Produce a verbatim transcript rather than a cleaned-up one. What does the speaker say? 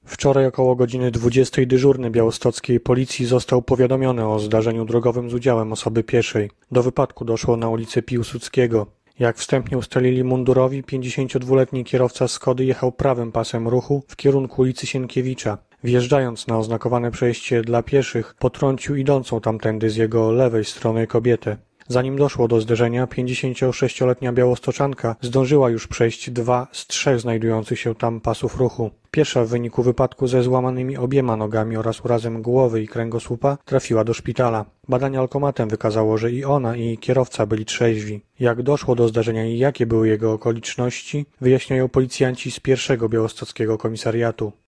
Wczoraj około godziny dwudziestej dyżurny białostockiej policji został powiadomiony o zdarzeniu drogowym z udziałem osoby pieszej. Do wypadku doszło na ulicy Piłsudskiego. Jak wstępnie ustalili mundurowi, pięćdziesięciodwuletni kierowca Skody jechał prawym pasem ruchu w kierunku ulicy Sienkiewicza. Wjeżdżając na oznakowane przejście dla pieszych, potrącił idącą tamtędy z jego lewej strony kobietę. Zanim doszło do zderzenia, pięćdziesięciosześcioletnia białostoczanka zdążyła już przejść dwa z trzech znajdujących się tam pasów ruchu. Piesza w wyniku wypadku ze złamanymi obiema nogami oraz urazem głowy i kręgosłupa trafiła do szpitala. Badanie alkomatem wykazało, że i ona, i kierowca byli trzeźwi. Jak doszło do zdarzenia i jakie były jego okoliczności, wyjaśniają policjanci z pierwszego białostockiego komisariatu.